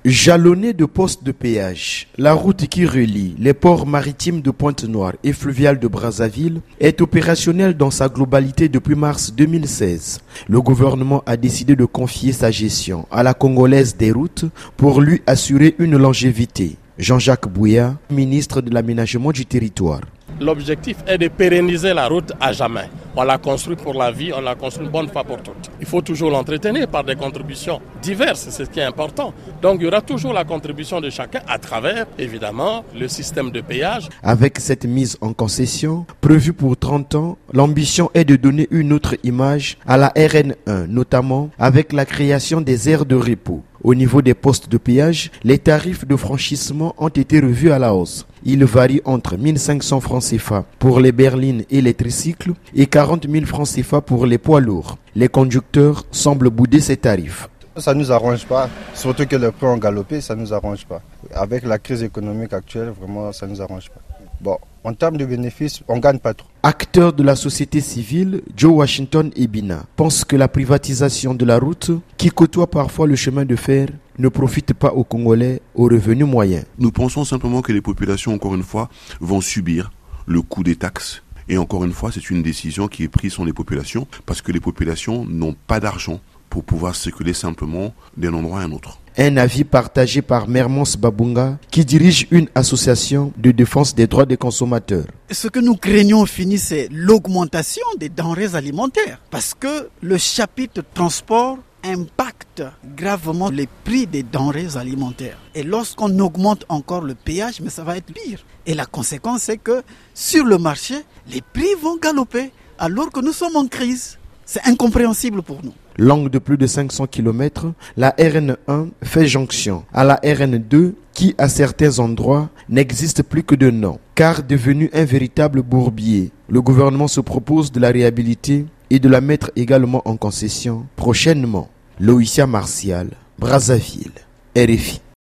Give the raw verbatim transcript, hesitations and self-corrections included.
Jalonnée de postes de péage, la route qui relie les ports maritimes de Pointe-Noire et fluvial de Brazzaville est opérationnelle dans sa globalité depuis mars deux mille seize. Le gouvernement a décidé de confier sa gestion à la Congolaise des routes pour lui assurer une longévité. Jean-Jacques Bouya, ministre de l'Aménagement du territoire. L'objectif est de pérenniser la route à jamais. On l'a construite pour la vie, on l'a construite une bonne fois pour toutes. Il faut toujours l'entretenir par des contributions diverses, c'est ce qui est important. Donc il y aura toujours la contribution de chacun à travers, évidemment, le système de péage. Avec cette mise en concession, prévue pour trente ans, l'ambition est de donner une autre image à la R N un, notamment avec la création des aires de repos. Au niveau des postes de péage, les tarifs de franchissement ont été revus à la hausse. Ils varient entre mille cinq cents francs C F A pour les berlines et les tricycles et quarante mille francs C F A pour les poids lourds. Les conducteurs semblent bouder ces tarifs. Ça ne nous arrange pas, surtout que les prix ont galopé, ça ne nous arrange pas. Avec la crise économique actuelle, vraiment, ça ne nous arrange pas. Bon, en termes de bénéfices, on ne gagne pas trop. Acteur de la société civile, Joe Washington Ebina pense que la privatisation de la route, qui côtoie parfois le chemin de fer, ne profite pas aux Congolais aux revenus moyens. Nous pensons simplement que les populations, encore une fois, vont subir le coût des taxes. Et encore une fois, c'est une décision qui est prise sur les populations parce que les populations n'ont pas d'argent pour pouvoir circuler simplement d'un endroit à un autre. Un avis partagé par Mermons Babunga, qui dirige une association de défense des droits des consommateurs. Ce que nous craignons au fini, c'est l'augmentation des denrées alimentaires. Parce que le chapitre transport impacte gravement les prix des denrées alimentaires. Et lorsqu'on augmente encore le péage, mais ça va être pire. Et la conséquence, c'est que sur le marché, les prix vont galoper alors que nous sommes en crise. C'est incompréhensible pour nous. Longue de plus de cinq cents kilomètres, la R N un fait jonction à la R N deux qui, à certains endroits, n'existe plus que de nom, car devenu un véritable bourbier. Le gouvernement se propose de la réhabiliter et de la mettre également en concession prochainement. Loïcia Martial, Brazzaville, R F I.